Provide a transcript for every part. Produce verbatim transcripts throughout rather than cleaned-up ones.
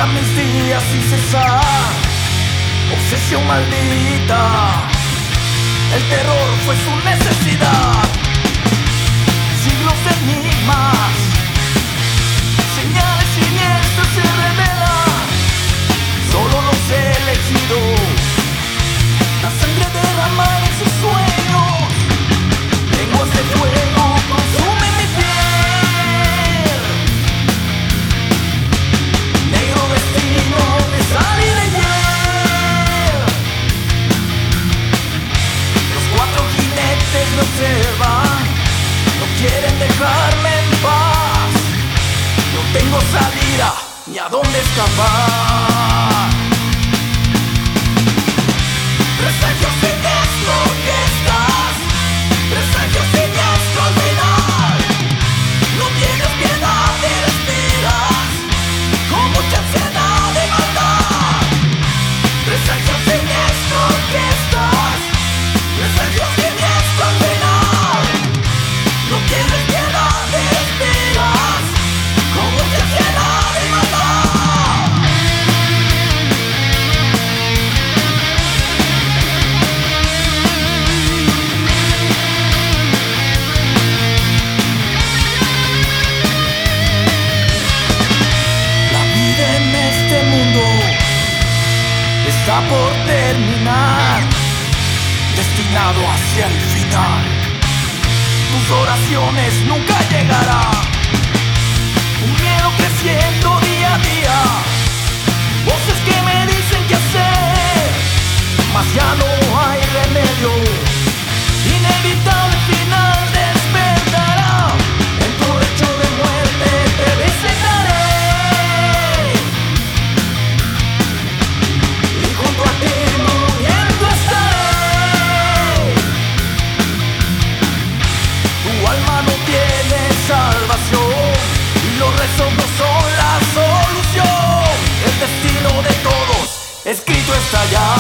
mis días sin cesar, obsesión maldita. El terror fue su necesidad. Siglos de enigmas, señales siniestras se revelan. Solo los elegidos, la sangre derramada en sus sueños. Lenguas de fuego consumen mi piel. Negro destino de sal y de hiel. Los cuatro jinetes me observan, no quieren dejarme en paz. No tengo salida ni a dónde escapar. Presagios siniestros que estás, presagios siniestros al final. No tienes piedad y respiras con mucha ansiedad de maldad. Presagios siniestros que estás, presagios siniestros al final. No tienes piedad y respiras con mucha ansiedad de maldad. Está por terminar, destinado hacia el final. Tus oraciones nunca llegarán. Un miedo creciendo día a día, voces que me dicen qué hacer, mas ya no hay remedio. Inevitable final despertará. En tu lecho de muerte te visitaré. Salvación y los rezos no son la solución. El destino de todos escrito está ya.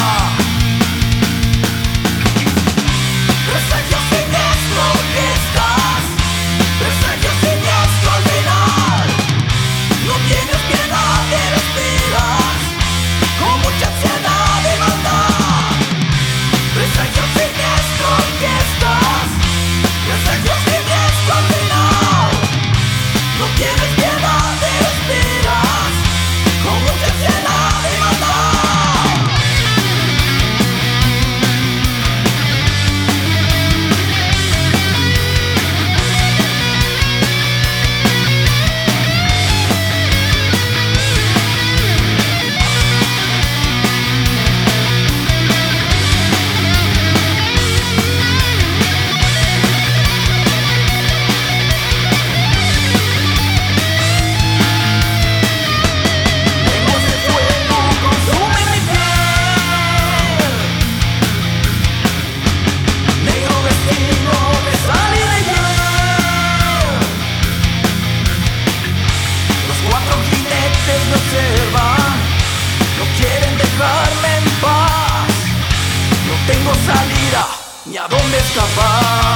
Presagio siniestro que estás, presagio siniestro al final. No tienes piedad y respiras con mucha ansiedad de maldad. Presagio siniestro que estás, presagio siniestro al final. No tienes piedad y respiras con mucha ansiedad de maldad. Ni a dónde escapar.